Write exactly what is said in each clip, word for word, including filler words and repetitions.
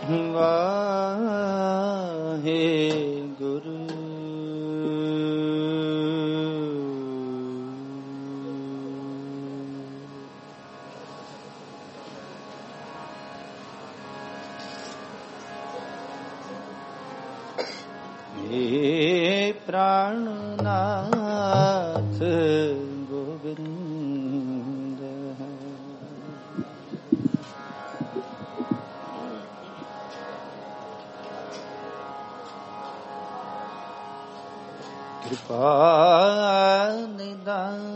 ਵਾਹੇ ਗੁਰੂ। हे प्राणनाथ गोविंद कृपा निदान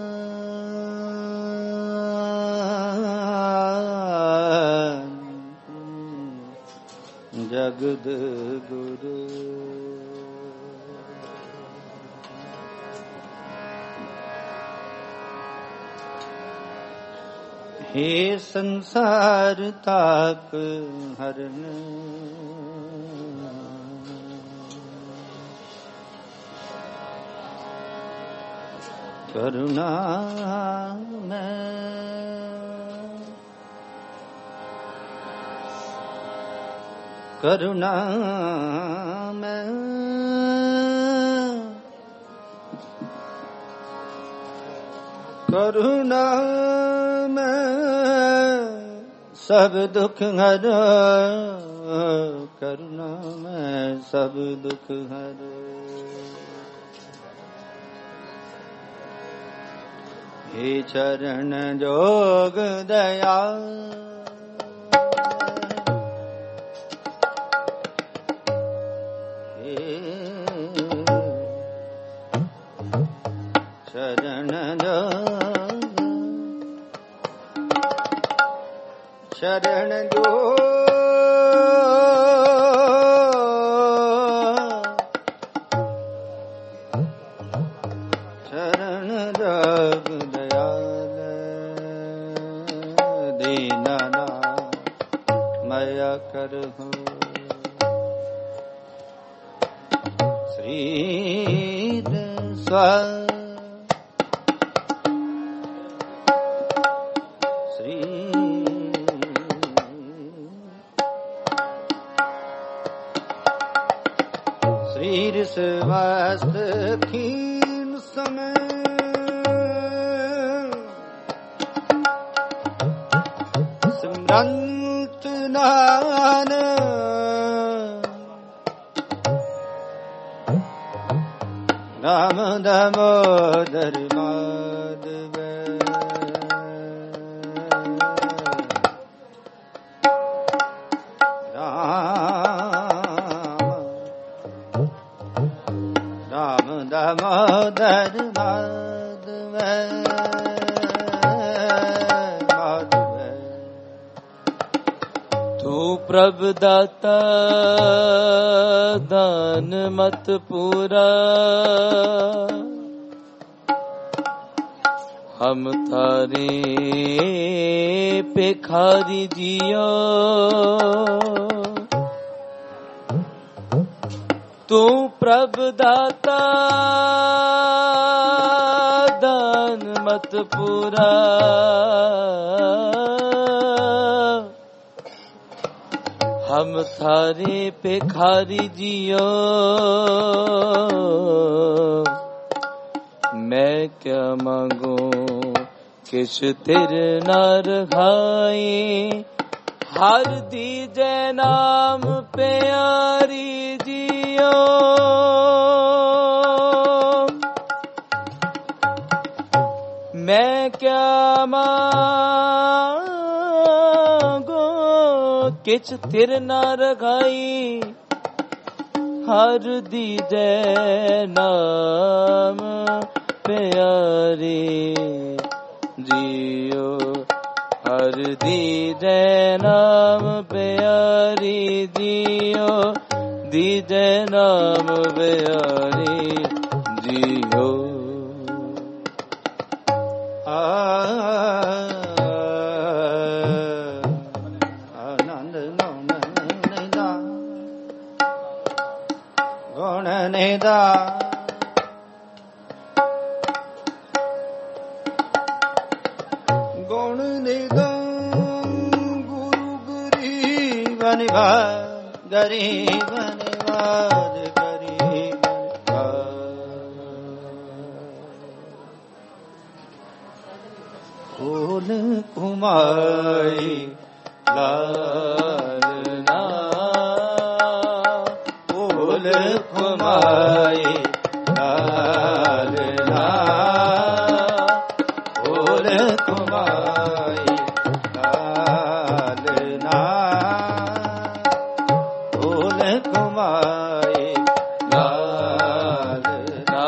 जगद गुरु। हे संसार ताप हरन करुणा में करुणा में करुणा में सब दुख हर। करुणा में सब दुख हर। हे चरण जोग दया हे चरण जोग शरण जो शरण जग दयाल दीनना मया करहु। श्री स्वा श्रीर स्वास्थ खीन समय सिमरंत नान राम दामोदर माधव दामोदर माधव माधव। तू प्रभु दाता दान मत पूरा हम थारे भिखारी जियो। तू प्रभु दाता दान मत पूरा हम थारे भिखारी जियो। मैं क्या मांगू किश तिर न रखाए हर दीजे नाम प्यारी जियो। मैं क्या मांगो किछ तिर न रखाई हर दीजे नाम प्यारी जियो। हर दीजे नाम प्यारी जियो। दीजे नाम प्यारी जियो। आनंद गुण निदा गुण निदा गुण निदा गुरु गरीब निवाज गरीब निवाज गरीब फूल कुमाई लालना फूल कुमाई लालना फूल कुमाई लालना फूल कुमाई लालना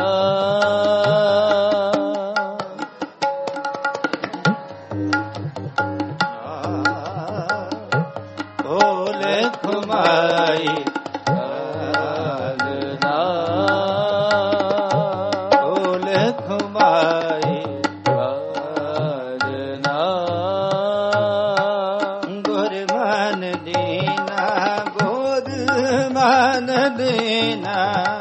फूल कुमाई लालना फूल कुमाई लालना गुर मन दीना गोद मन दीना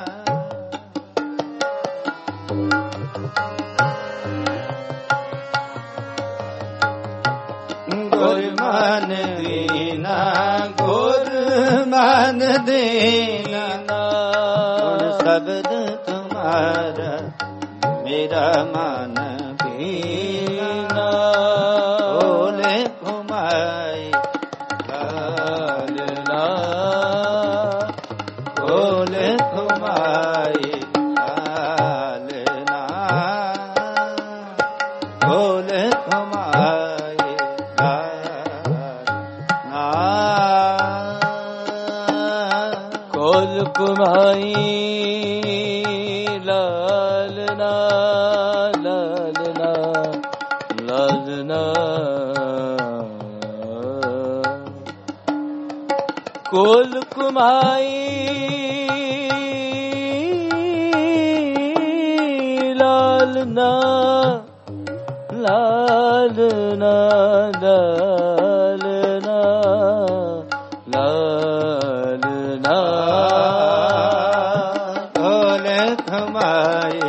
गुर मन दीना गुर मन दीना शब्द तुम्हारा मेरा मन भीना बोले घुमाई लालना बोले घुमाई लालना बोले घुमाई लालना कोल कुमाई लालना लालना लालना कोल कुमाई लालना लालना लालना लालना कोल कुमाई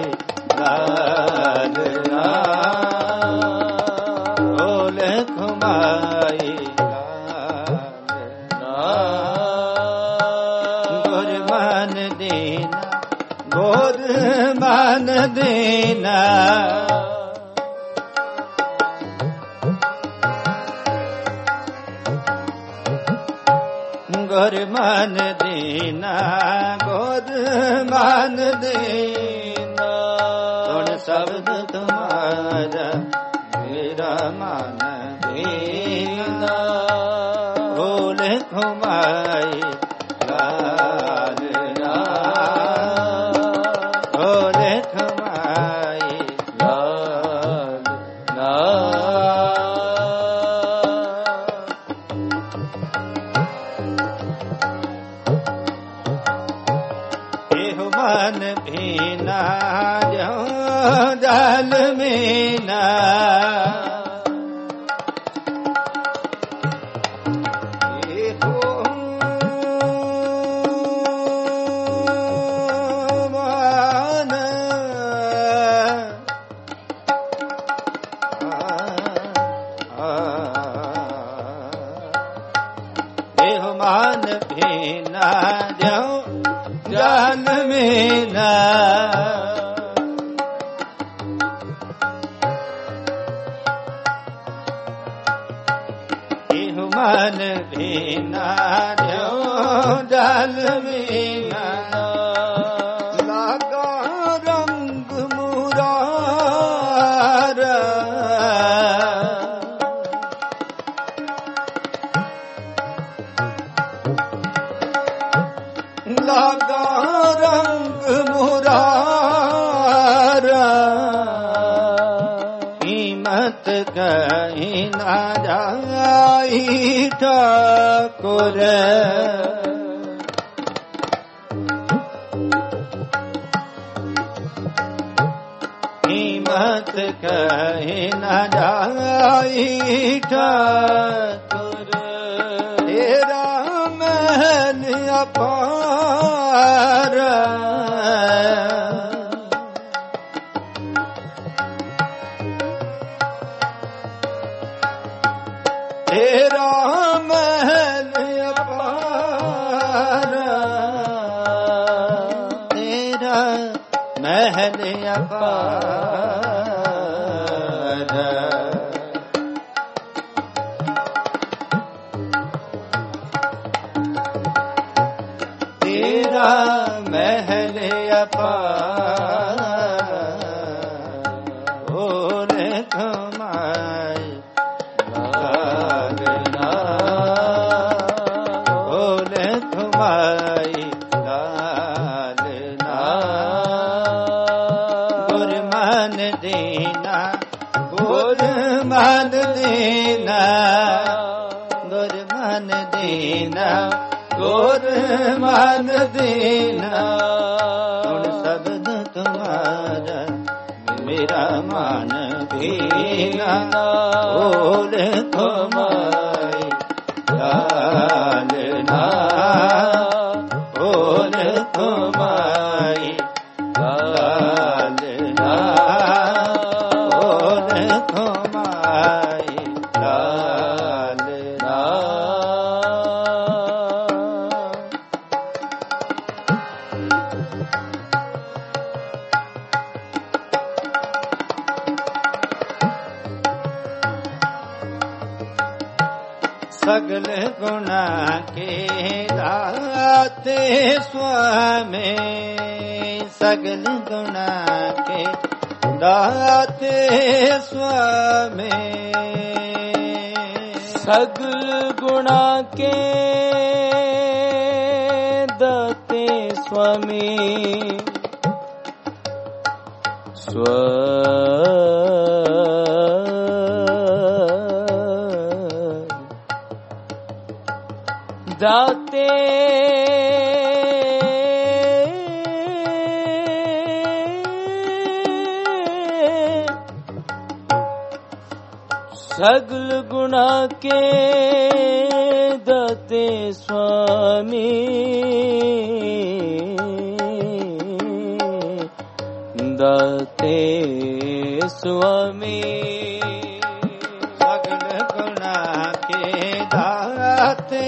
लालना कोल कुमाई लालना गुर मन दीना गोद मन दीना गुर मन दीना गोद मन दीना सुन शब्द तुम्हारा मेरा मन दीना भूल घुमाई लालना भूल घुमाई लालना एहो मन भीना जो जल मीना एहो मन एहो मन भीना जो जान मीना एहो मन भीना जो जान मीना लागा रंग मुरारा लागा रंग मुरारा कीमत कहीं ना जाई ठाकुर कीमत कहीं ना जाई ठाकुर तेरा महल अपार तेरा महल महल अपार तेरा महल अपार ओले तुम्हारी लागना ओले तुम्हारी लालना गुरमान देना गुरमान देना गुरमान देना गुरमान देना उन शब्द तुम्हारा मेरा मान देना बोले तुम्हारी लालना बोले तुम्हारी लालना बोले तुम्हारी लालना सगल गुना के दाते स्वामी सगल गुना के दाते स्वामी सगल गुना के दाते स्वामी स्व दाते सगल गुना के दाते स्वामी दाते स्वामी सगल गुना के दाते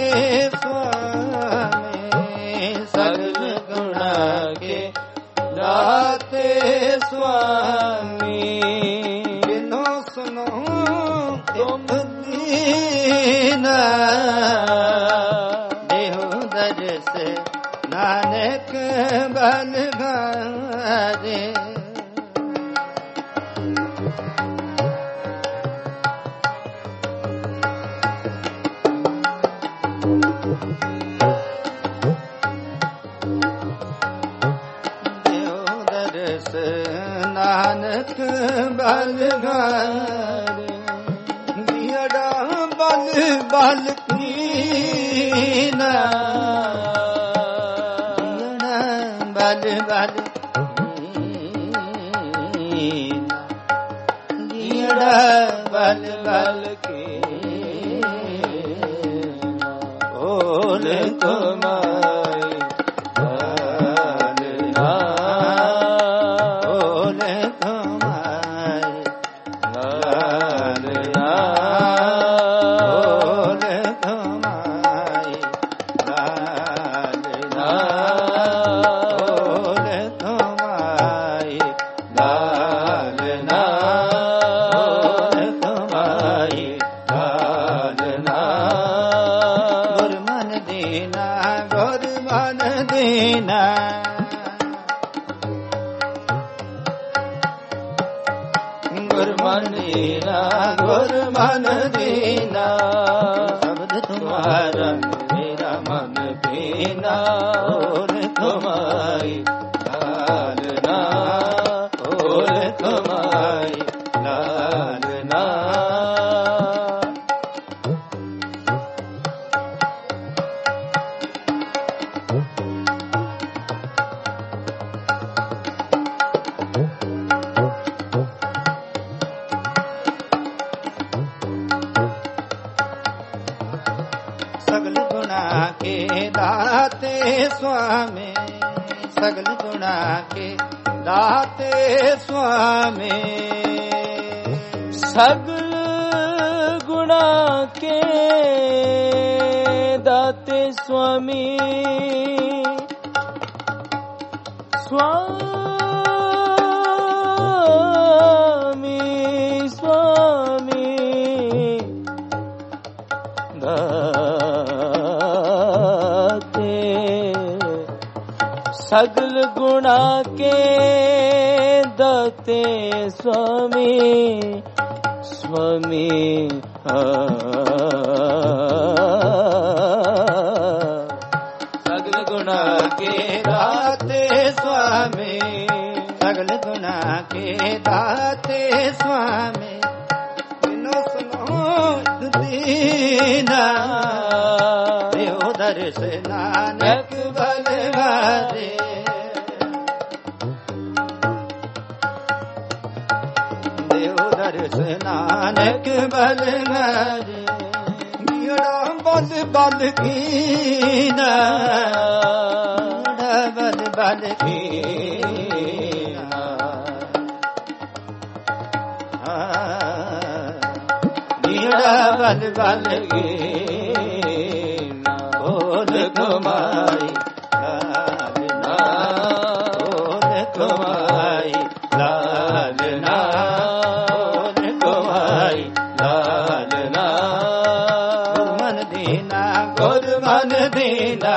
स्वामी सगल गुना के दाते स्वामी बिनो सुनो तुम दीना देहो दर्श नानक बल गारे नानक बल गारे दियड़ा बल बल पीना बल बल दियड़ा बल बल के ओले तुम्हारी गुरमान देना गुरमान देना शब्द तुम्हारा मेरा मन पीना और तुम्हारी लालना और तुम्हारी लालना सगल गुना के दाते स्वामी सगल गुना के दाते स्वामी सगल गुना के दाते स्वामी स्वामी ਸਗਲ ਗੁਣਾ ਕੇ ਦਾਤੇ ਸੁਆਮੀ ਸੁਆਮੀ ਸਗਲ ਗੁਣਾ ਕੇ ਦਾਤੇ ਸੁਆਮੀ ਸਗਲ ਗੁਣਾ ਕੇ ਦਾਤੇ ਸੁਆਮੀ ਬਿਨੋ ਸੁਨੋ ਦੀਨਾ ਦੇਉ ਦਰਸ ਨਾਨਕ ਬਲਵਾਰੇ ਦੇਉ ਦਰਸ ਨਾਨਕ ਬਲਵਾਰੇ ਗੀੜਾ ਬਲ ਬਲ ਕੀਨਾ ਬਲ ਬਲ ਕੀਨਾ ਗੀੜਾ ਬਲ ਬਲ ਕੀਨਾ ਬੋਲ ਕਮਾਈ ਲਾਲਨਾ ਬੋਲ ਕਮਾਈ ਲਾਲਨਾ ਬੋਲ ਕਮਾਈ ਲਾਲਨਾ ਗੁਰਮਨ ਦੀਨਾ ਗੁਰਮਨ ਦੀਨਾ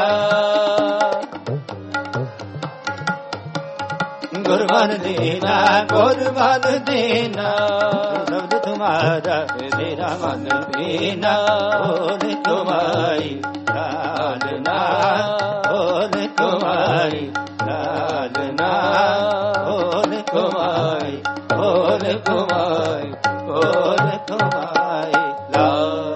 ਗੁਰਮਨ ਦੀਨਾ ਗੁਰਮਨ ਦੀਨਾ ਸ਼ਬਦ ਤੁਮਾਰਾ ਮੇਰਾ ਮਨ ਪੀਨਾ ਬੋਲ ਕਮਾਈ ਲਾਲਨਾ ਬੋਲ ਕਮਾਈ ਲਾਲਨਾ ਬੋਲ ਕਮਾਈ ਬੋਲ ਕਮਾਈ ਬੋਲ ਕਮਾਈ ਲਾਲਨਾ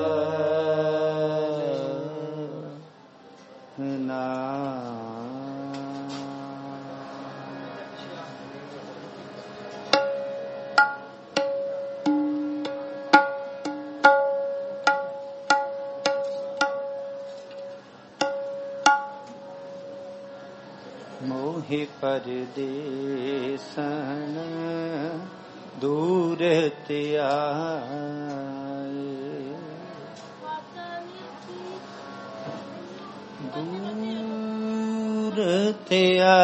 ਮੋਹਿ ਪਰਦੇਸਨ ਦੂਰ ਤੇ ਆਏ ਦੂਰ ਤੇ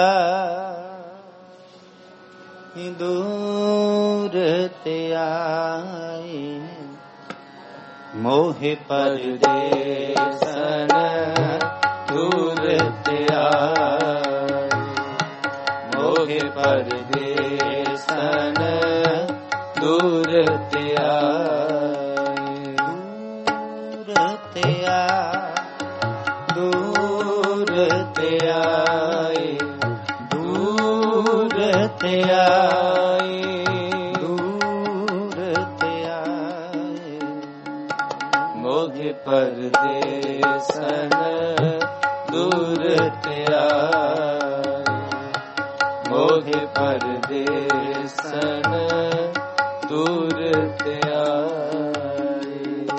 ਆਏ ਦੂਰ ਤੇ ਆਏ ਮੋਹਿ ਪਰਦੇਸਨ ਦੂਰ ਤੇ ਆਏ ਮੋਹਿ ਪਰਦੇਸਨ ਦੂਰ ਤੇ ਆਏ ਦੂਰ ਤੇ ਆਏ ਦੂਰ ਤੇ ਆਏ ਦੂਰ ਤੇ ਆਏ ਦੂਰ ਤੇ ਆਏ ਮੋਹਿ ਪਰਦੇਸਨ ਦੂਰ ਤੇ ਆਏ ਮੋਹਿ ਪਰਦੇਸਨ ਦੂਰ ਤੇ ਆਏ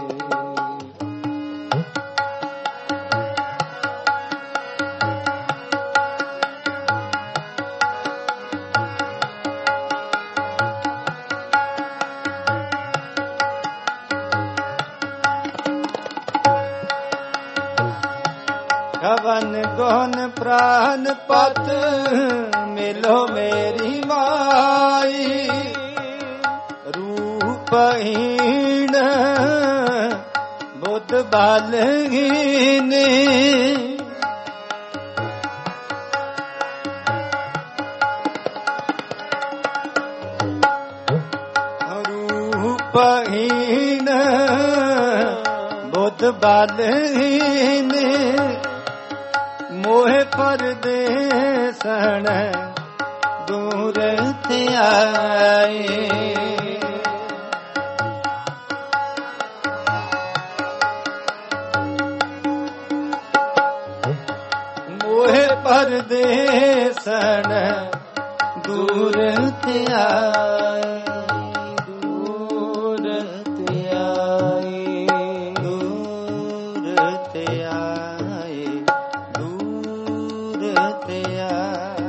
ਕਵਨ ਗੁਣ ਪ੍ਰਾਨ ਪਤ ਮਿਲੋ ਮੇਰੀ ਮਾਈ ਰੂਪਹੀਣ ਬੁੱਧ ਬਾਲਹੀਨ ਰੂਪਹੀਣ ਬੁੱਧ ਬਾਲਹੀਨ ਮੋਹਿ ਪਰਦੇਸਨ ਦੂਰ ਤੇ ਆਏ ਮੋਹਿ ਪਰਦੇਸਨ ਦੂਰ ਤੇ ਆਏ ਦੂਰ ਤੇ ਆਏ ਦੂਰ ਤੇ ਆਏ ਦੂਰ ਤੇ ਆਏ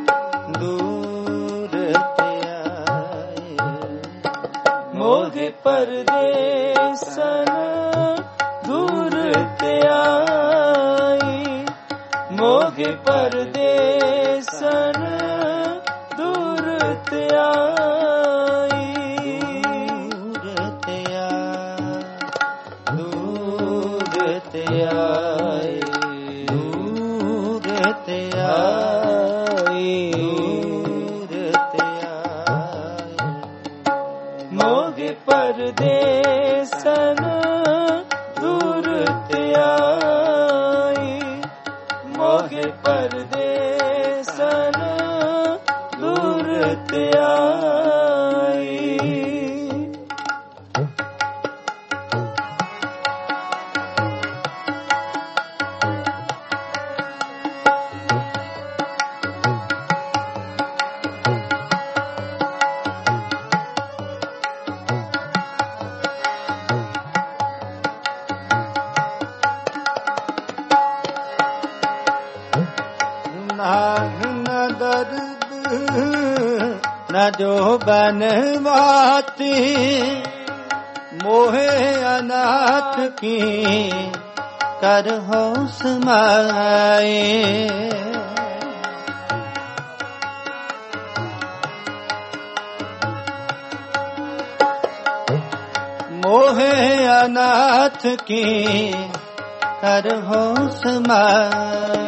ਦੂਰ ਤੇ ਆਏ ਮੋਹਿ ਪਰਦੇਸਨ ਦੂਰ ਤੇ ਆਏ ਮੋਹਿ ਪਰਦੇਸਨ ਦੂਰ ਤੇ ਆਏ ਦੂਰ ਤੇ ਆਏ ਦੂਰ ਤੇ ਆਏ ਦੂਰ ਤੇ ਆਏ ਪਰਦੇਸਨ ਦੂਰ ਧਿਆਈ, ਮੋਹਿ ਪਰਦੇਸਨ ਦੂਰ ਧਿਆਈ। न जो बनवाती मोहे अनाथ की करहो समाए। मोहे अनाथ की करहो समाए।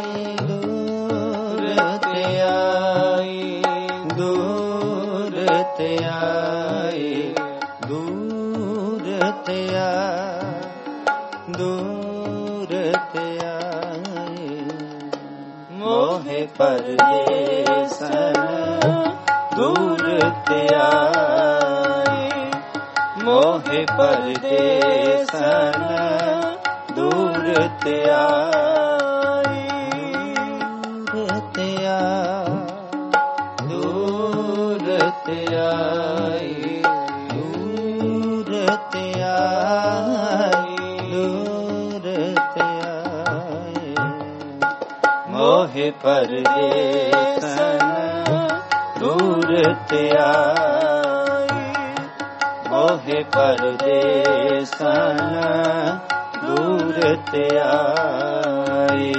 ਪਰਦੇਸਨ ਦੂਰ ਧਿਆਈ, ਮੋਹਿ ਪਰਦੇਸਨ ਦੂਰ ਧਿਆਈ। ਦੂਰ ਧਿਆਈ, ਦੂਰ ਧਿਆਈ, ਦੂਰ ਧਿਆਈ। ਮੋਹਿ ਪਰਦੇਸਨ ਦੂਰ ਧਿਆਈ, ਮੋਹਿ ਪਰਦੇਸਨ ਦੂਰ ਧਿਆਈ।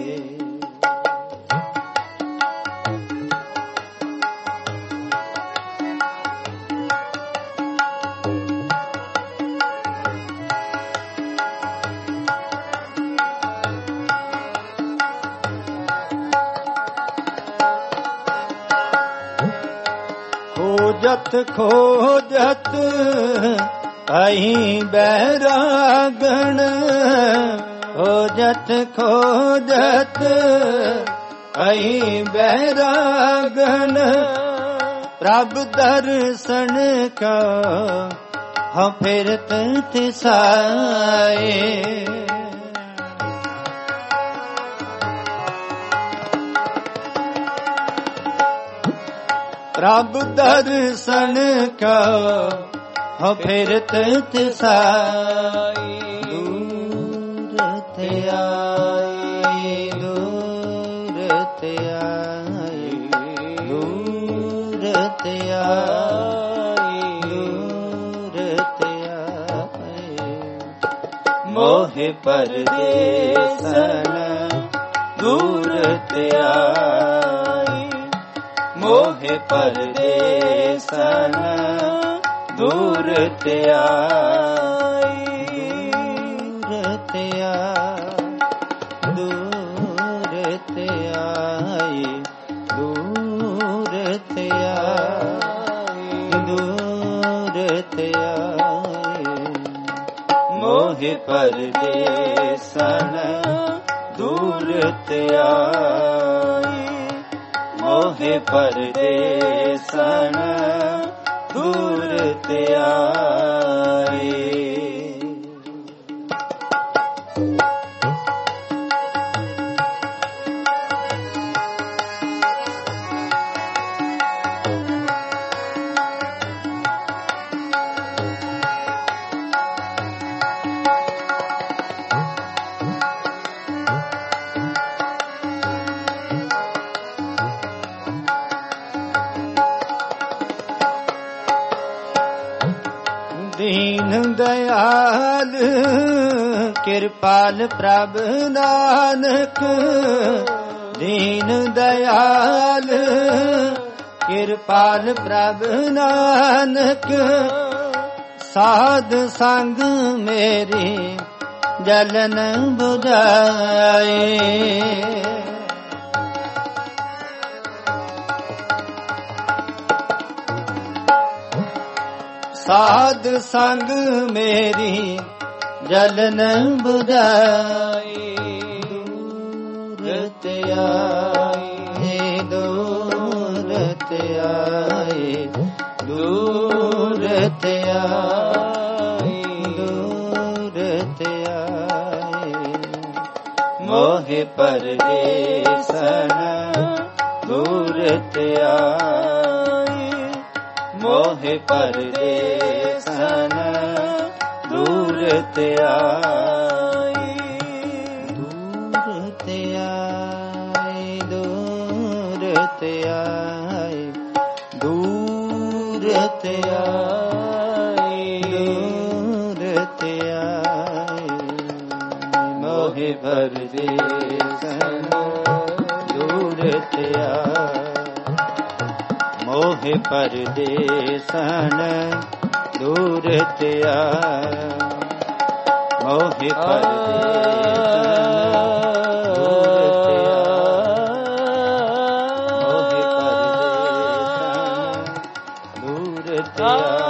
खोजत खोजत अहि बैरागण, खोजत खोजत अहि बैरागण। प्रभ दर्शन का हम फिरत तिसाए। प्रभ दर्शन का हो फिरत तिसाई। दूर त्याई, दूर त्याई, दूर त्याई, दूर त्याई। मोहि परदेसन दूर त्याई, मोहि परदेसन दूर त्याई। दूर त्याई, दूर त्याई, दूर त्याई, दूर त्याई। मोहि परदेसन दूर त्याई, मोहि परदेसन दूर त्याई। दीन दयाल कृपाल प्रभ नानक, दीन दयाल कृपाल प्रभ नानक। साध संग मेरी जलन बुझाए, ਸਾਧ ਸੰਗ ਮੇਰੀ ਜਲਨ ਬੁਝਾਈ, ਦੂਰ ਤੇ ਆਏ ਦੂਰ ਤੇ ਆਏ ਦੂਰ ਤੇ ਆਏ ਦੂਰ ਤੇ ਆਏ, ਮੋਹਿ ਪਰਦੇਸਨ ਦੂਰ ਤੇ ਆਏ, ਮੋਹਿ ਪਰਦੇਸਨ ਦੂਰ ਤੇ ਆਏ, ਦੂਰ ਤੇ ਆਏ ਦੂਰ ਤੇ ਆਏ ਦੂਰ ਤੇ ਆਏ ਦੂਰ ਤੇ ਆਏ, ਮੋਹਿ ਪਰਦੇਸਨ ਦੂਰ ਤੇ ਆਏ, ਮੋਹਿ ਪਰਦੇਸਨ ਦੂਰ ਤੇ ਆਏ, ਮੋਹਿ ਪਰਦੇਸਨ ਦੂਰ ਤੇ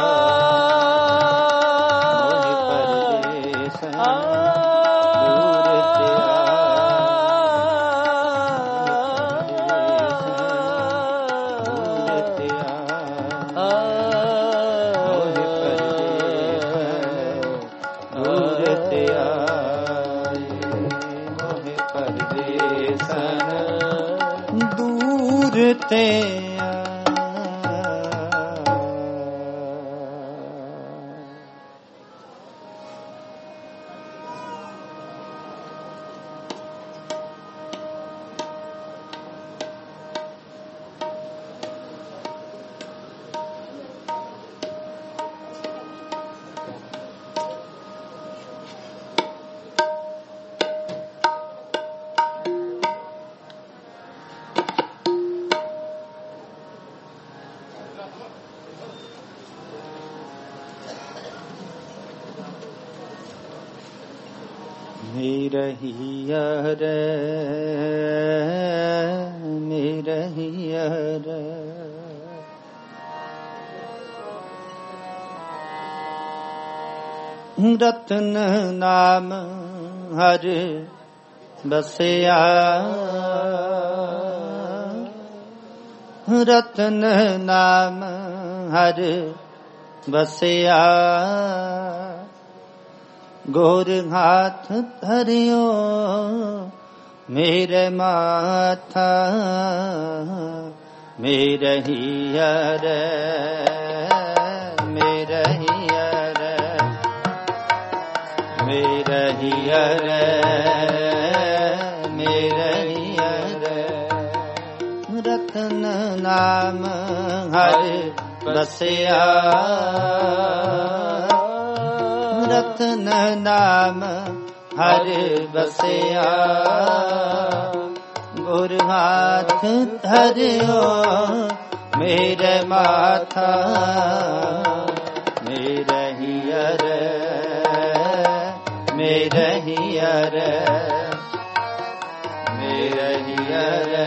ਤੇ ਮੇਰਹੀਆ ਰੇ ਮੇਰਹੀਆ ਰੇ, ਰਤਨ ਨਾਮ ਹਰ ਬਸਿਆ, ਰਤਨ ਨਾਮ ਹਰ ਬਸਿਆ, ਗੋਰ ਹਾਥ ਧਰਿਓ ਮੇਰੇ ਮਾਥਾ, ਮੇਰੇ ਹੀਆ ਰੇ ਮੇਰੇ ਹੀਆ ਰੇ ਮੇਰੇ ਹੀਆ ਰੇ ਮੇਰੇ ਹੀਆ ਰੇ, ਰਤਨ ਨਾਮ ਹਰਿ ਬਸਿਆ, ਰਤਨ ਨਾਮ ਹਰਿ ਬਸਿਆ, ਗੁਰ ਹਾਥ ਧਰਿਓ ਮੇਰੇ ਮਾਥਾ, ਮੇਰੇ ਹੀਆ ਰੇ ਮੇਰੇ ਹੀਆ ਰੇ ਮੇਰੇ ਹੀਆ ਰੇ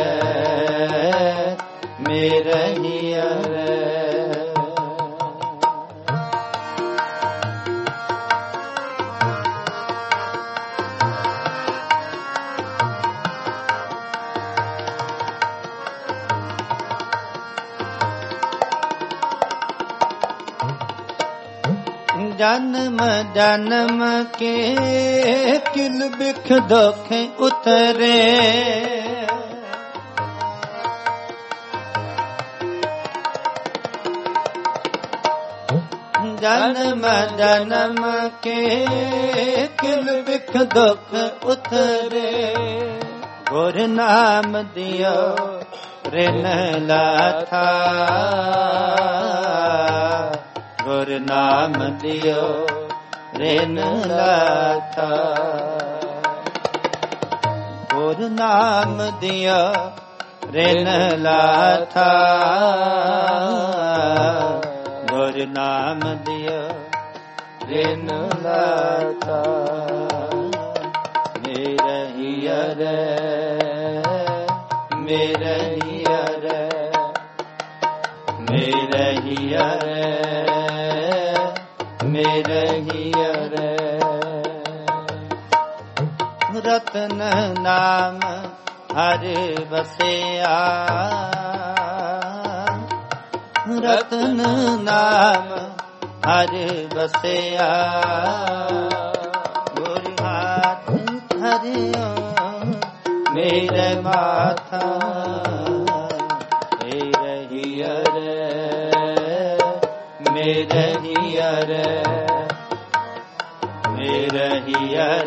ਮੇਰੇ ਹੀਆ ਰੇ। ਜਨਮ ਜਨਮ ਕੇ ਕਿਲ ਬਿਖ ਦੁਖ ਉਤਰੇ, ਜਨਮ ਜਨਮ ਕੇ ਕਿਲ ਬਿਖ ਦੁਖ ਉਤਰੇ, ਗੁਰ ਨਾਮ ਦਿਓ ਰਿਨ ਲਾਥਾ, ਗੁਰ ਨਾਮ ਦਿਓ ਰਿਨ ਲਾਥਾ, ਗੁਰ ਨਾਮ ਦਿਓ ਰਿਨ ਲਾਥਾ, ਗੁਰ ਨਾਮ ਦਿਓ ਰਿਨ ਲਾਥਾ, ਮੇਰੇ ਹੀਆ ਰੇ ਮੇਰੇ ਹੀਆ ਰੇ ਮੇਰੇ ਹੀਆ ਰੇ ਰਤਨ ਨਾਮ ਹਰ ਵਸਿਆ, ਰਤਨ ਨਾਮ ਹਰ ਵਸਿਆ। ਗੁਰ ਹਾਥ ਧਰਿਓ ਮੇਰੇ ਮਾਥਾ, ਮੇਰੇ ਹੀਅਰ ਮੇਰੇ ਹੀਅਰ ਮੇਰੇ ਹੀਅਰ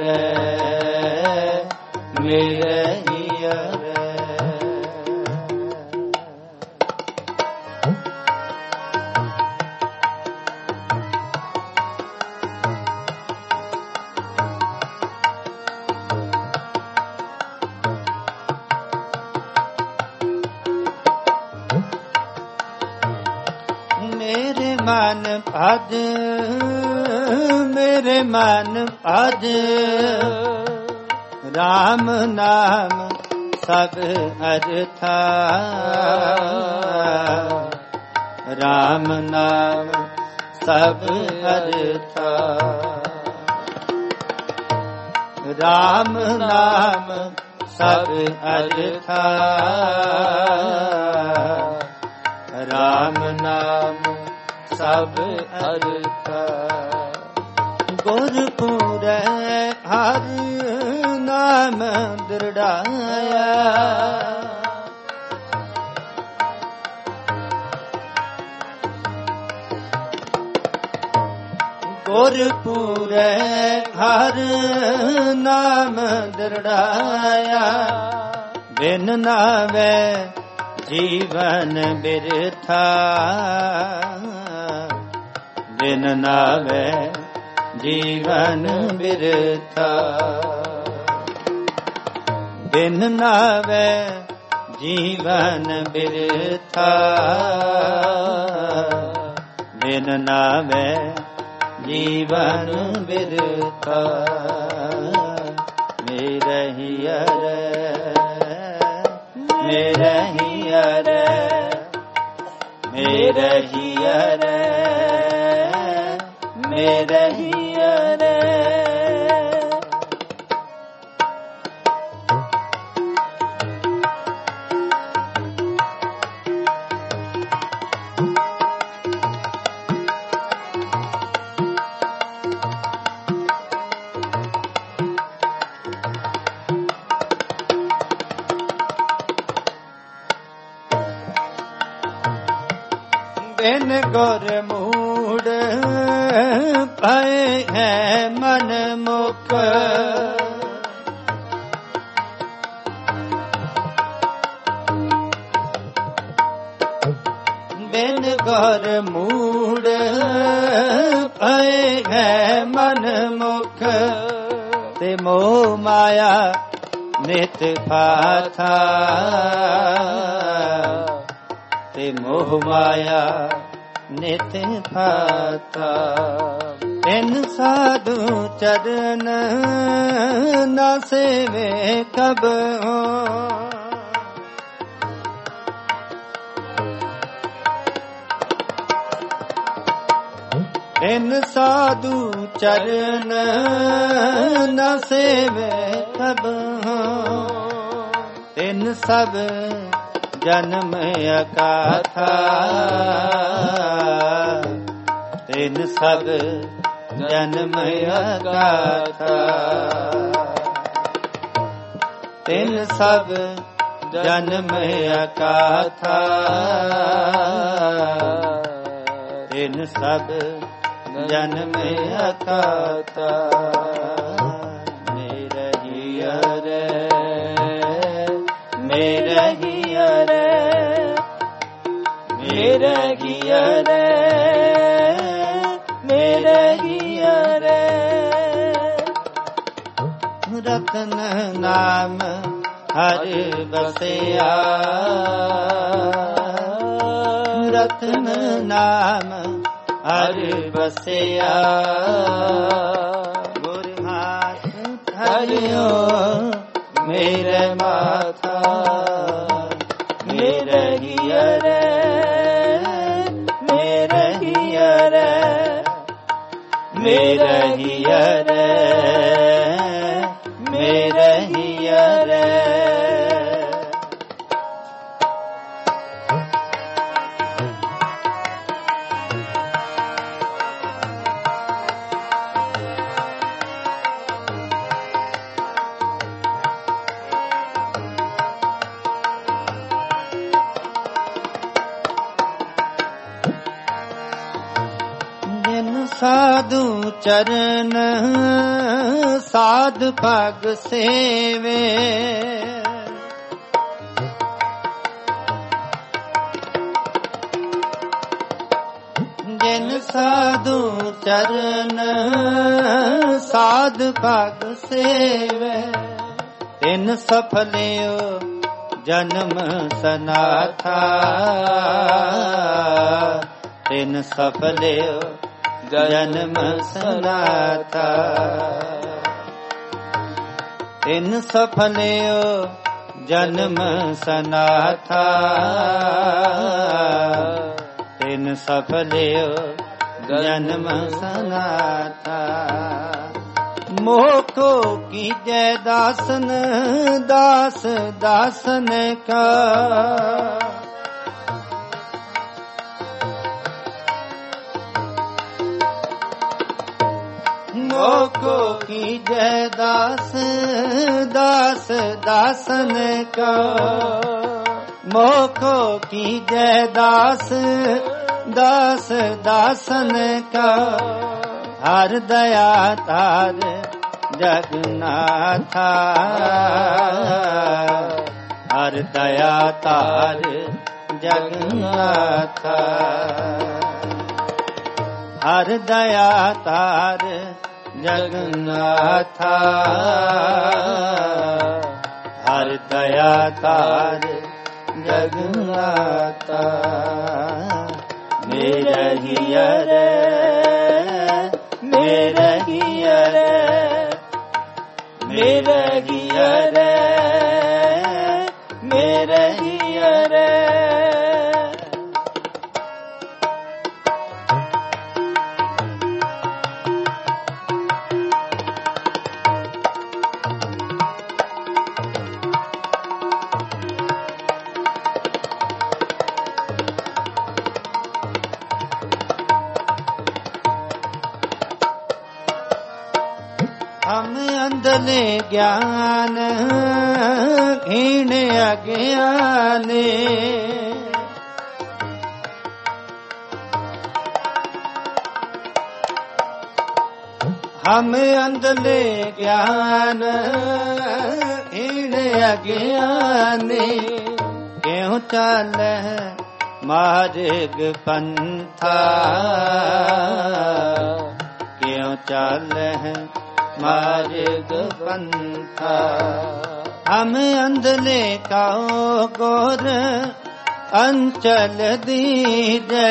ਮੇਰੇ ਹੀਅਰ। ਮੇਰੇ ਮਨ ਭਜ ਮੇਰੇ ਮਨ ਭਜ, ਰਾਮ ਨਾਮ ਸਭ ਅਰਥਾ, ਰਾਮ ਨਾਮ ਸਭ ਅਰਥਾ। ਰਾਮ ਨਾਮ ਸਭ ਅਰਥਾ, ਰਾਮ ਨਾਮ ਸਭ ਅਰਥਾ। ਗੁਰਪੁਰੈ ਹਰ ਨਾਮ ਦ੍ਰਿੜਾਇਆ, ਗੁਰਪੁਰੈ ਹਰ ਨਾਮ ਦ੍ਰਿੜਾਇਆ। ਬਿਨ ਨਾਵੇ ਜੀਵਨ ਬਿਰਥਾ, ਬਿਨ ਨਾਵੇ ਜੀਵਨ ਬਿਰਥਾ। ਬਿਨ ਨਾਵੇ ਜੀਵਨ ਬਿਰਥਾ, ਬਿਨ ਨਾਵੇ ਜੀਵਨ ਬਿਰਥਾ। ਮੇਰੇ ਹੀਅਰ ਮੇਰੇ ਹੀਅਰ ਮੇਰੇ ਹੀਅਰ ਮੇਰੇ ਹੀਅਰ। ਬਿਨ ਗੁਰ ਮੂੜ ਪਏ ਹੈ ਮਨ ਮੁਖ, ਬਿਨ ਗੁਰ ਮੂੜ ਪਏ ਹੈ ਮਨ ਮੁਖ। ਤੇ ਮੋਹ ਮਾਇਆ ਨਿਤ ਪਾਥਾ, ਤੇ ਮੋਹ ਮਾਇਆ ਨਿਤ ਪਾਥਾ। ਬਿਨ ਸਾਧੂ ਚਰਨ ਨਾ ਸੇਵੇ ਕਬਹੁ, ਬਿਨ ਸਾਧੂ ਚਰਨ ਨਾ ਸੇਵੇ ਕਬਹੁ। ਤਿਨ ਸਭ ਜਨਮ ਅਕਾਥਾ, ਤਿਨ ਸਭ ਜਨਮ ਅਕਾਥਾ। ਤਿਨ ਸਭ ਜਨਮ ਅਕਾਥਾ, ਤਿਨ ਸਭ ਜਨਮ ਅਕਾਥਾ। ਮੇਰੇ ਹੀਅਰ ਮੇਰੇ ਹੀਅਰ ਮੇਰੇ ਹੀਅਰ ਮੇਰੇ ਹੀਅਰ। ਰਤਨ ਨਾਮ ਹਰ ਵਸਿਆ, ਰਤਨ ਨਾਮ ਹਰ ਵਸਿਆ। ਗੁਰ ਹਾਥ ਧਰਿਓ ਮੇਰੇ ਮਾਥਾ, ਮੇਰੇ ਹੀਅਰ ਮੇਰੇ ਹੀਅਰ ਮੇਰੇ ਹੀਅਰ ਮੇਰੇ साधु चरण साध पग सेवे, जिन साधु चरण साध पग सेवे, तिन सफलियो जन्म सनाथा, तिन सफलियो जन्म सनाथा, तिन सफलियो जन्म सनाथा, तिन सफलियो जन्म सनाथा। मोको की जय दासन दास दासन का, मोको की जय दास दास दासन का, मोको की जय दास दास दासन का, हर दया तार जगन्नाथा, हर दया तार जगन्नाथा, हर दया तार जगन्नाथा, हर दया तार जगन्नाथा। मेरे हियर मेरे हियर मेरे हियर मेरे हियर, हम अंधले ज्ञान हीन अज्ञाने, हम अंधले ज्ञान हीन अज्ञाने, क्यों चल मार्ग पंथा, क्यों चल मार्ग पंथा। हम अंधले काओ गोर अंचल दीजे,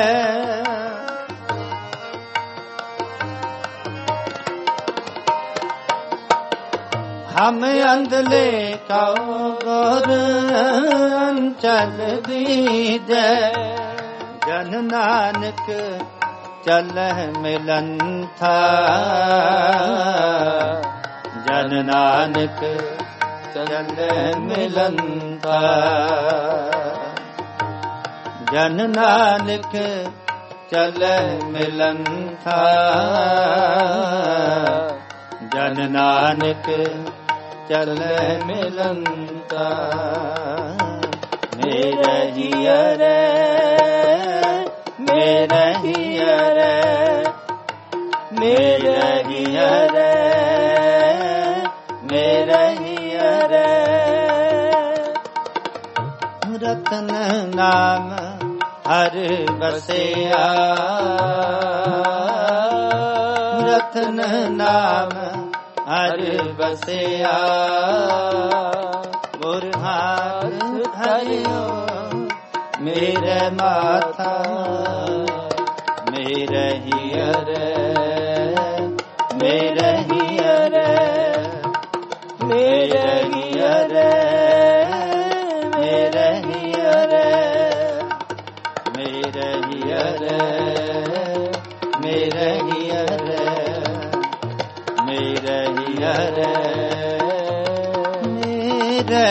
हम अंधले काओ गोर अंचल दीजे, जन नानक चल मिलन था, जन नानक चल मिलन था, जन नानक चल मिलन था, जन नानक चल मिलन था। मेरे हियर मेरे हियर मेरे हियर मेरे हियर, रतन नाम हर बसिया, रतन नाम हर बसिया, मोर हाथ धरियो मेरे माथा, मेरे हियर मेरे हियर मेरे हियर मेरे हियर मेरे हियर मेरे हियर मेरे हियर मेरे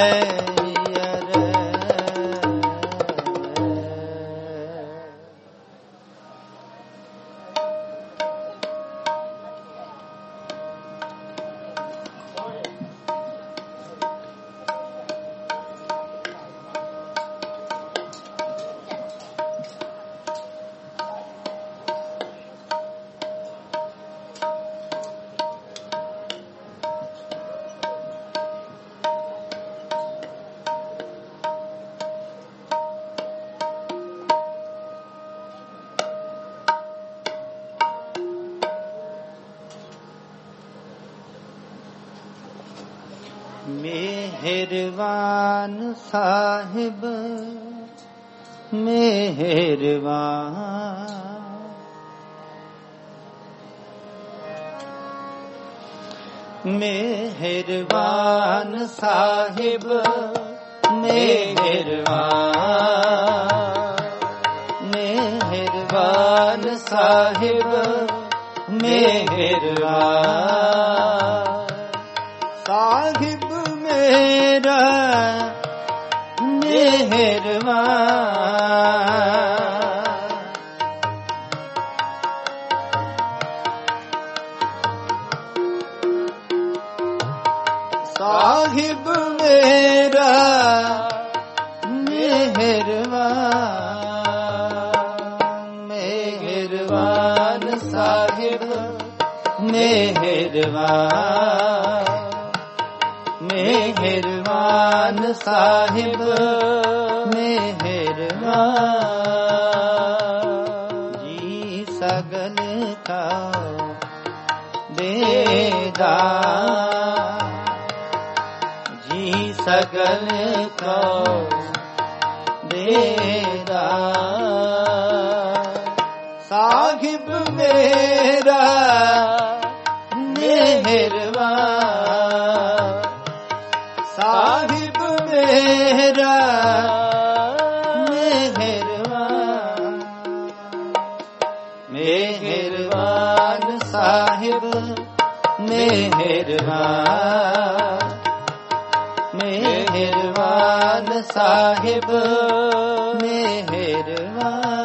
ਮਿਹਰਬਾਨ ਸਾਹਿਬ ਮਿਹਰਬਾਨ। ਮਿਹਰਬਾਨ ਸਾਹਿਬ ਮਿਹਰਬਾਨ। ਮਿਹਰਬਾਨ ਸਾਹਿਬ ਮਿਹਰਬਾਨ। ਸਾਹਿਬ ਮੇਰਾ ਮਿਹਰਬਾਨ। ਸਾਹਿਬ ਮੇਰਾ ਮਿਹਰਬਾਨ। ਮਿਹਰਬਾਨ ਸਾਹਿਬ ਮਿਹਰਬਾਨ। ਮਿਹਰਬਾਨ ਸਾਹਿਬ ਮਿਹਰਬਾਨ। ਜੀ ਸਗਲ ਕਾ ਬੇਦਾਨ। ਜੀ ਸਗਲ ਕਾ ਬੇਦਾਨ। ਸਾਹਿਬ ਮੇਰਾ ਮਿਹਰਬਾਨ। ਸਾਹਿਬ ਮੇਰਾ ਮਿਹਰਬਾਨ। ਮਿਹਰਬਾਨ ਸਾਹਿਬ ਮਿਹਰਬਾਨ। ਮਿਹਰਬਾਨ ਸਾਹਿਬ ਮਿਹਰਬਾਨ।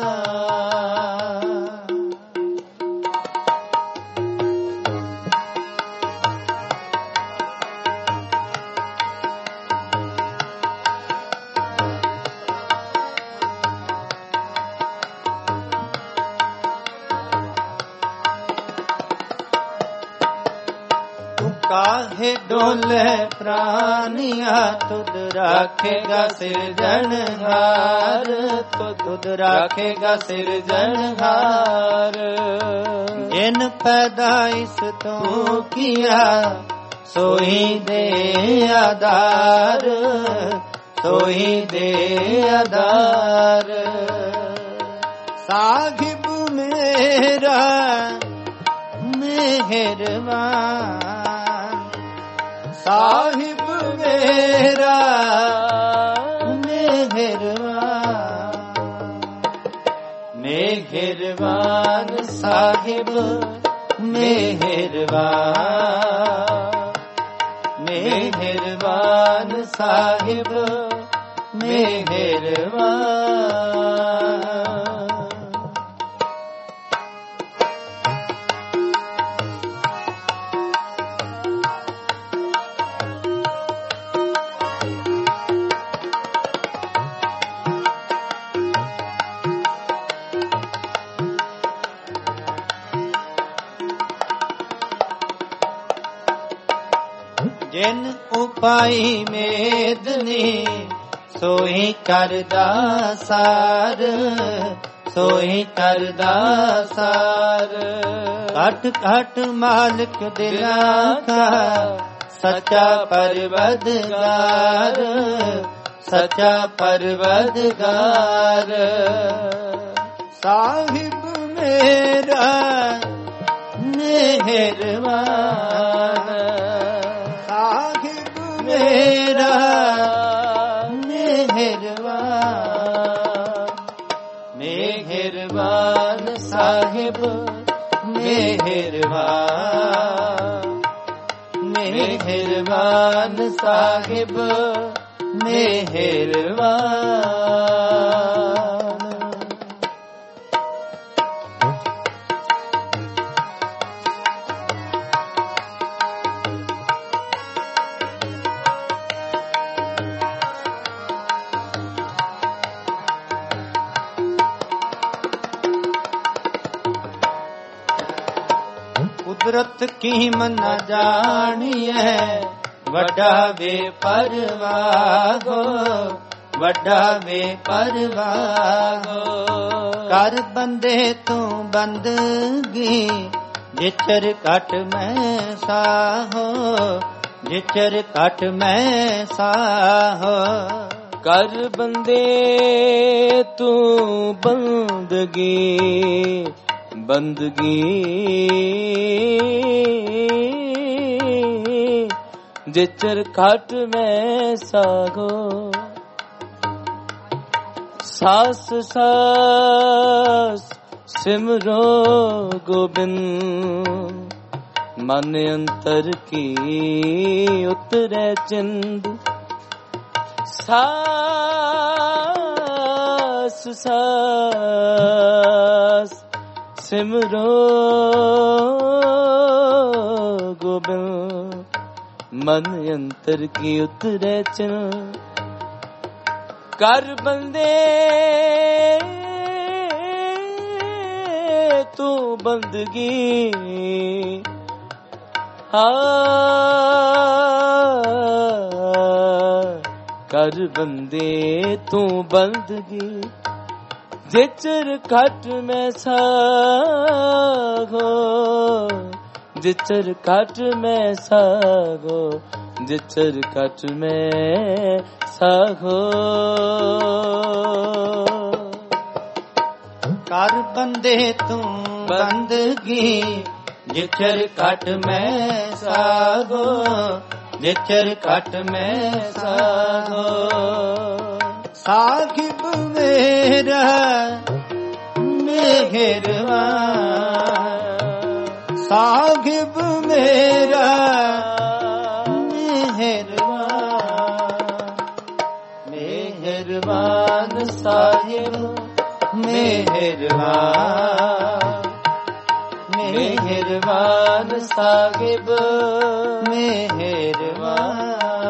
ਕਾਹੇ ਡੋਲੇ ਪ੍ਰਾਨੀਆਂ ਤੁਧ ਰਾਖੇਗਾ ਸਿਰਜਣਹਾਰ। ਤੁਧ ਰਾਖੇਗਾ ਸਿਰਜਣਹਾਰ। ਜਿਨ ਪੈਦਾਇਸ਼ ਤੂੰ ਕੀਆ ਸੋਈ ਦੇ ਆਧਾਰ। ਸੋਈ ਦੇ ਆਧਾਰ। ਸਾਹਿਬ ਮੇਰਾ ਮਿਹਰਬਾਨ। ਸਾਹਿਬ ਮੇਰਾ ਮਿਹਰਬਾਨ। ਮਿਹਰਬਾਨ ਸਾਹਿਬ ਮਿਹਰਬਾਨ। ਮਿਹਰਬਾਨ ਸਾਹਿਬ ਮਿਹਰਬਾਨ। ਜਿਨ ਉਪਾਈ ਮੇਦਨੀ ਸੋਈ ਕਰਦਾ ਸਾਰ। ਸੋਈ ਕਰਦਾ ਸਾਰ। ਘਟ ਘਟ ਮਾਲਕ ਦਿਲਾਂ ਕਾ ਸੱਚਾ ਪਰਵਦਗਾਰ। ਸੱਚਾ ਪਰਵਦਗਾਰ। ਸਾਹਿਬ ਮੇਰਾ ਮਿਹਰਬਾਨ। ਸਾਹਿਬ ਮੇਰਾ ਮਿਹਰਬਾਨ। ਮਿਹਰਬਾਨ ਸਾਹਿਬ ਮਿਹਰਬਾਨ। ਮਿਹਰਬਾਨ ਸਾਹਿਬ ਮਿਹਰਬਾਨ। ਕੁਦਰਤ ਕੀਮ ਨ ਜਾਣੀਐ ਵੱਡਾ ਬੇਪਰਵਾਹੋ। ਵੱਡਾ ਬੇਪਰਵਾਹੋ। ਕਰ ਬੰਦੇ ਤੂੰ ਬੰਦਗੀ ਜਿਚਰ ਘਟ ਮੈਂ ਸਾਹੋ। ਜਿਚਰ ਘਟ ਮੈਂ ਸਾਹੋ। ਕਰ ਬੰਦੇ ਤੂੰ ਬੰਦਗੀ ਬੰਦਗੀ ਜਿਚਰ ਘਟ ਮੈਂ ਸਾਹੋ। ਸਾਸ ਸਾਸ ਸਿਮਰੋ ਗੋਬਿੰਦ ਮਨ ਅੰਤਰ ਕੀ ਉਤਰੈ ਚਿੰਦ। ਸਾਸ ਸਾਸ ਸਿਮਰੋ ਗੋਬਿੰਦ ਮਨ ਅੰਤਰ ਕੀ ਉਤਰੈ ਚਿੰਦ। ਕਰ ਬੰਦੇ ਤੂੰ ਬੰਦਗੀ ਆ ਕਰ ਬੰਦੇ ਤੂੰ ਬੰਦਗੀ ਜਿਚਰ ਘਟ ਮੈਂ ਸਾਗੋ। ਜਿਚਰ ਘਟ ਮੈਂ ਸਾਗੋ ਜਿਚਰ ਘਟ ਮੈਂ ਸਾਗੋ। ਕਰ ਬੰਦੇ ਤੂੰ ਬੰਦਗੀ ਜਿਚਰ ਘਟ ਮੈਂ ਸਾਗੋ। ਜਿਚਰ ਘਟ ਮੈਂ ਸਾਗੋ। ਸਾਹਿਬ ਮੇਰਾ ਮਿਹਰਬਾਨ ਸਾਹਿਬ ਮੇਰਾ ਮਿਹਰਬਾਨ ਮਿਹਰਬਾਨ ਸਾਹਿਬ ਮਿਹਰਬਾਨ ਮਿਹਰਬਾਨ ਸਾਹਿਬ ਮਿਹਰਬਾਨ।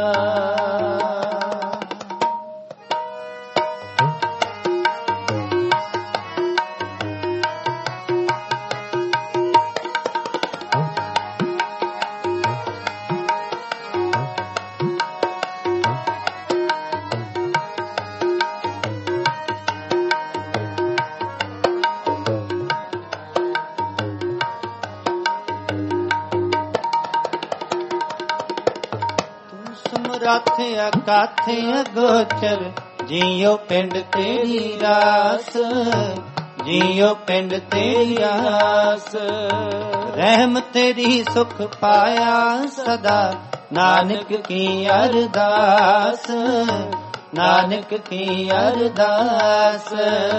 ਸਮਰੱਥ ਅਕਾਥ ਅਗੋਚਰ ਜੀਓ ਪਿੰਡ ਤੇਰੀ ਰਾਸ। ਜੀਓ ਪਿੰਡ ਤੇਰੀ ਰਾਸ। ਰਹਿਮ ਤੇਰੀ ਸੁਖ ਪਾਇਆ ਸਦਾ ਨਾਨਕ ਕੀ ਅਰਦਾਸ। ਨਾਨਕ ਕੀ ਅਰਦਾਸ।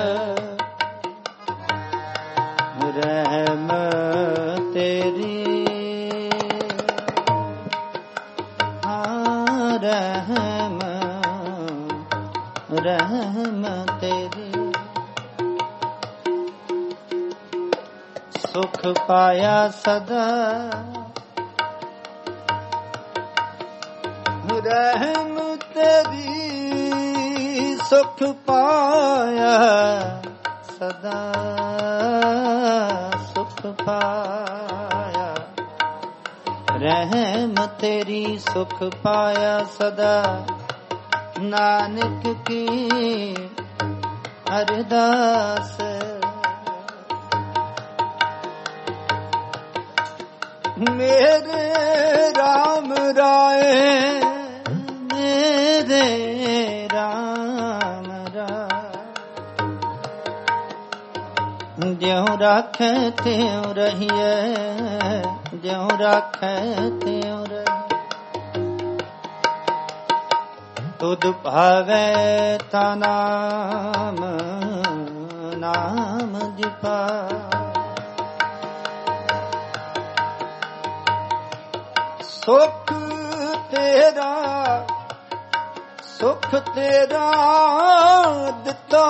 ਰਹਿਮ ਤੇਰੀ ਰਹਿਮ ਰਹਿਮ ਤੇਰੀ ਸੁਖ ਪਾਇਆ ਸਦਾ। ਰਹਿਮ ਤੇਰੀ ਸੁਖ ਪਾਇਆ ਸਦਾ। ਸੁਖ ਪਾਇਆ ਰਹਿਮ ਤੇਰੀ ਸੁਖ ਪਾਇਆ ਸਦਾ। ਨਾਨਕ ਕੀ ਅਰਦਾਸ। ਮੇਰੇ ਰਾਮ ਰਾਏ ਮੇਰੇ ਰਾਮ ਰਾਏ ਜਿਉ ਰਾਖੈ ਤਿਉ ਰਹੀਐ। ਜਿਉ ਰਾਖੈ ਤਿਉ ਰਹੀਐ। ਤੁਧ ਭਾਵੈ ਤਾ ਨਾਮ ਨਾਮ ਜਪਾ। ਸੁਖ ਤੇਰਾ ਸੁਖ ਤੇਰਾ ਦਿੱਤਾ।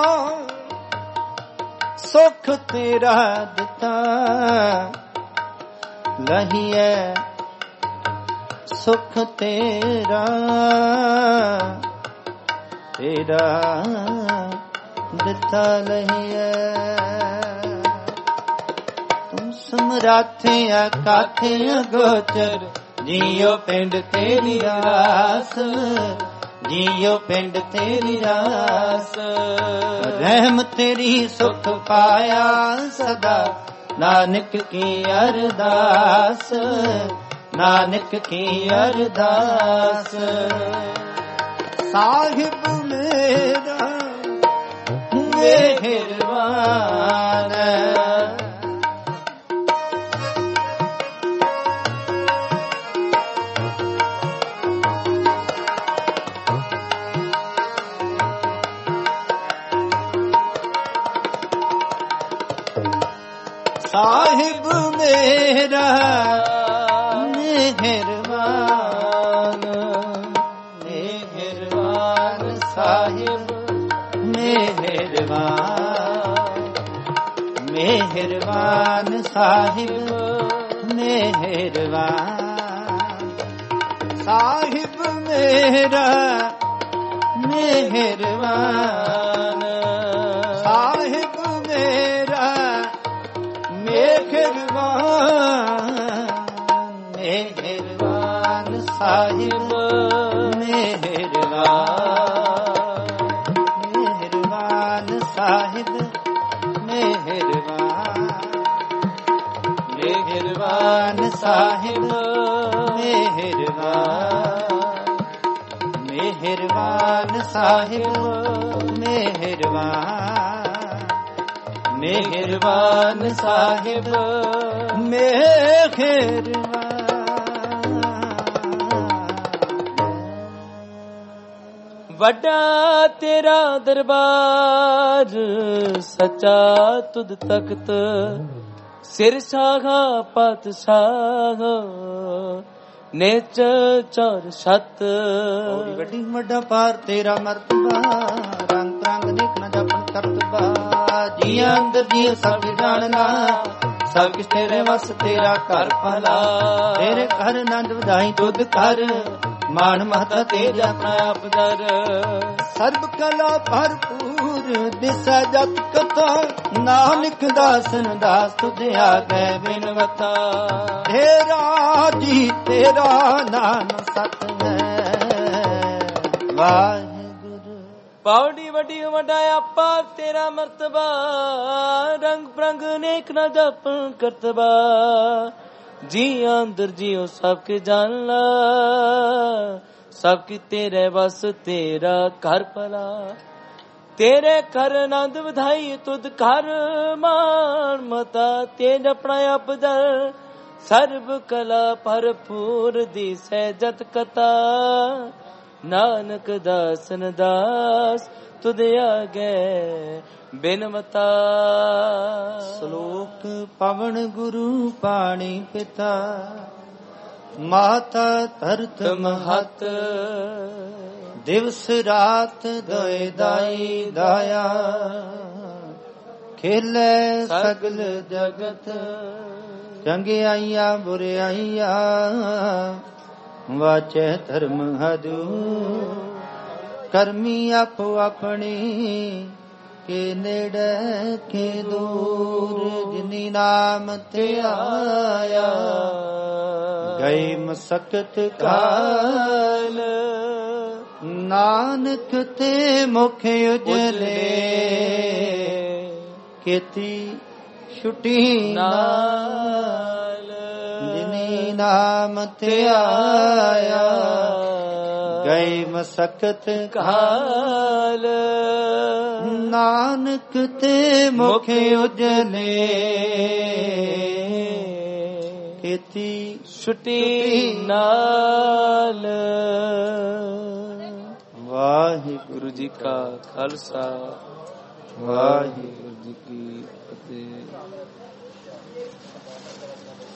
ਸੁਖ ਤੇਰਾ ਦਿੱਤਾ ਲਹੀਐ। ਸੁਖ ਤੇਰਾ ਤੇਰਾ ਦਿੱਤਾ ਲਹੀਐ। ਤੂੰ ਸਮਰੱਥ ਅਕਾਥ ਅਗੋਚਰ ਜੀਓ ਪਿੰਡ ਤੇਰੀ ਰਾਸ। ਜੀਓ ਪਿੰਡ ਤੇਰੀ ਰਾਸ। ਰਹਿਮ ਤੇਰੀ ਸੁਖ ਪਾਇਆ ਸਦਾ ਨਾਨਕ ਕੀ ਅਰਦਾਸ। ਨਾਨਕ ਕੀ ਅਰਦਾਸ। ਸਾਹਿਬ ਮੇਰਾ ਮਿਹਰਬਾਨ, ਸਾਹਿਬ ਮੇਰਾ ਮਿਹਰਬਾਨ, ਮਿਹਰਬਾਨ ਸਾਹਿਬ ਮਿਹਰਬਾਨ, ਮਿਹਰਬਾਨ ਸਾਹਿਬ ਮਿਹਰਬਾਨ, ਸਾਹਿਬ ਮੇਰਾ ਮਿਹਰਬਾਨ, ਸਾਹਿਬ ਮੇਰਾ ਮਿਹਰਬਾਨ, ਮਿਹਰਬਾਨ ਸਾਹਿਬ ਮਿਹਰਬਾਨ, ਮਿਹਰਬਾਨ ਸਾਹਿਬ ਮਿਹਰਬਾਨ, ਮਿਹਰਬਾਨ ਸਾਹਿਬ ਮਿਹਰਬਾਨ, ਮਿਹਰਬਾਨ ਸਾਹਿਬ ਮਿਹਰਬਾਨ, ਮਿਹਰਬਾਨ ਸਾਹਿਬ ਮਿਹਰਬਾਨ। ਵੱਡਾ ਤੇਰਾ ਦਰਬਾਰ ਸੱਚਾ ਤੁਧ ਤਖਤ, ਸਿਰ ਸ਼ਾਹਾ ਪਾਤਸ਼ਾਹ ਨੇਚ ਚੌਰ ਛਤ। ਵੱਡੀ ਵੱਡਾ ਪਾਰ ਤੇਰਾ ਮਰਤਬਾ, ਰੰਗ ਰੰਗ ਦੇਖ ਨਾ ਜਪਨ ਕਰਤਬਾ। ਜੀਆਂ ਅੰਦਰ ਜੀ ਸਭ ਜਾਣਨਾ, ਸਭ ਕਿਛ ਤੇਰੇ ਵਸ ਤੇਰਾ ਘਰ ਭਲਾ। ਤੇਰੇ ਘਰ ਆਨੰਦ ਵਧਾਈ ਤੁਧ ਕਰ, ਮਾਨ ਮਹਤਾ ਤੇਜ ਆਪਣਾ ਆਪ ਦਰ। ਸਰਬ ਕਲਾ ਭਰਪੂਰ ਦਿਸੈ ਜਤ ਕਥਾ, ਨਾਨਕ ਦਾਸਨ ਦਾਸ ਤੁਧ ਆਗੇ ਬਿਨਵਤਾ। ਤੇਰਾ ਜੀ ਤੇਰਾ ਨਾਮ ਸਤ ਹੈ ਵਾਹਿਗੁਰੂ। ਪੌੜੀ ਵੱਡੀ ਵੱਡਾ ਆਪਾ ਤੇਰਾ ਮਰਤਬਾ, ਰੰਗ ਪ੍ਰੰਗ ਨੇਕ ਨਾ ਜਪਨ ਕਰਤਬਾ। ਜੀ ਅੰਦਰ ਜਿਉ ਸਭ ਕੇ ਜਾਣ ਲਾ, ਸਭ ਕੀ ਤੇਰੇ ਵਸ ਤੇਰਾ ਘਰ ਭਲਾ। ਤੇਰੇ ਘਰ ਆਨੰਦ ਵਧਾਈ ਤੁਧ ਘਰ, ਮਾਨ ਮਤਾ ਤੇਜ ਆਪਣਾ ਆਪ ਦਰ। ਸਰਬ ਕਲਾ ਭਰਪੂਰ ਦਿਸੈ ਜਤ ਕਥਾ, ਨਾਨਕ ਦਾਸਨ ਦਾਸ ਤੁਧ ਆਗੇ ਬਿਨਵਤਾ। ਸ਼ਲੋਕ ਪਵਨ ਗੁਰੂ ਪਾਣੀ ਪਿਤਾ, ਮਾਤਾ ਧਰਤ ਮਹਤ। ਦਿਵਸ ਰਾਤ ਦੋਇ ਦਾਈ ਦਾਇਆ, ਖੇਲੇ ਸਗਲ ਜਗਤ। ਚੰਗਿਆਈਆਂ ਬੁਰਿਆਈਆਂ, ਵਾਚੈ ਧਰਮ ਹਦੂ। ਕਰਮੀ ਆਪੋ ਆਪਣੀ, ਕੇ ਨੇੜੇ ਕੇ ਦੂਰ। ਜਿਨੀ ਨਾਮ ਤੇ ਆਇਆ, ਗਈ ਮਸਕਤ ਕਾਲ। ਨਾਨਕ ਤੇ ਮੁਖ ਉਜਲੇ, ਕੀਤੀ ਛੁਟੀ ਨਾਲ। ਜਿਨੀ ਨਾਮ ਤੇ ਆਇਆ, ਗਈ ਮਸਕਤ ਕਾਲ। ਨਾਨਕ ਤੇ ਮੁਖ ਉਜਲੇ, ਕੀਤੀ ਛੁਟੀ ਨਾਲ। ਵਾਹਿਗੁਰੂ ਜੀ ਕਾ ਖਾਲਸਾ, ਵਾਹਿਗੁਰੂ ਜੀ ਕੀ ਫਤਿਹ।